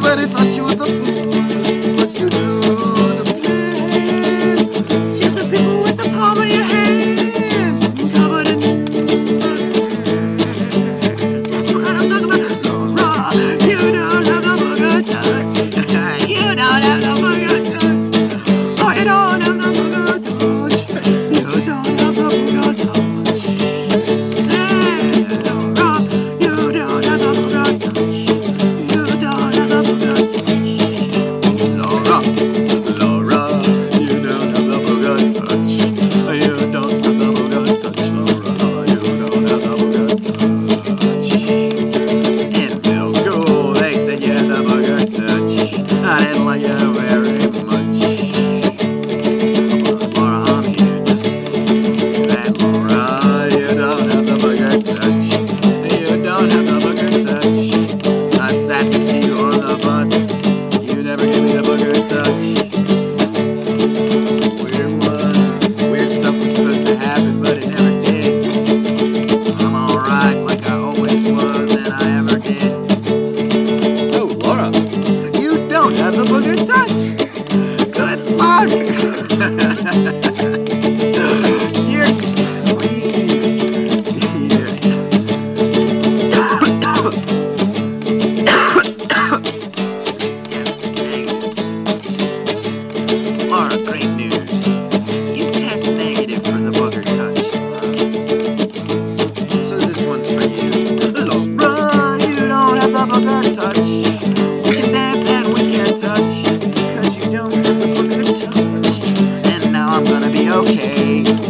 everybody thought you was the fool. What you do, the plan. She's the people with the palm of your hand. Covered in that's what I'm talking about. Laura, you don't have the booger touch. You don't have the booger touch. Oh, you don't have the booger touch. You don't have the booger touch. I didn't like it very much. Laura, I'm here to say that Laura, you don't have the booger touch. You don't have the booger touch. I sat next to you on the bus. You never gave me the booger touch. Weird stuff was supposed to happen, but it never did. I'm alright like I always was, and I ever did. So, Laura, don't have the booger touch. Good Lord. You're Laura, great news. You test negative for the booger touch. So this one's for you. Laura, you don't have the booger touch. We can dance and we can touch, 'cause you don't have the booger touch. And now I'm gonna be okay.